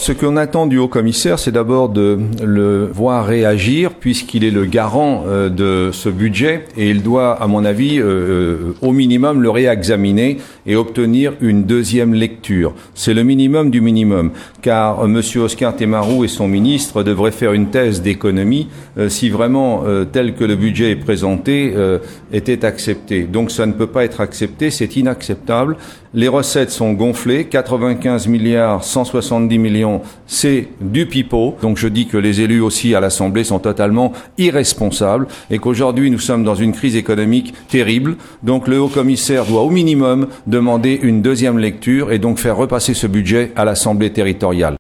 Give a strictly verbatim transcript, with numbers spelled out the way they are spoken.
ce qu'on attend du haut-commissaire, c'est d'abord de le voir réagir, puisqu'il est le garant euh, de ce budget, et il doit, à mon avis, euh, au minimum le réexaminer et obtenir une deuxième lecture. C'est le minimum du minimum, car euh, M. Oscar Temaroux et son ministre devraient faire une thèse d'économie euh, si vraiment, euh, tel que le budget est présenté, euh, était accepté. Donc ça ne peut pas être accepté, c'est inacceptable. Les recettes sont gonflées, quatre-vingt-quinze milliards, cent soixante-dix millions, c'est du pipeau. Donc je dis que les élus aussi à l'Assemblée sont totalement irresponsables et qu'aujourd'hui nous sommes dans une crise économique terrible. Donc le haut-commissaire doit au minimum demander une deuxième lecture et donc faire repasser ce budget à l'Assemblée territoriale.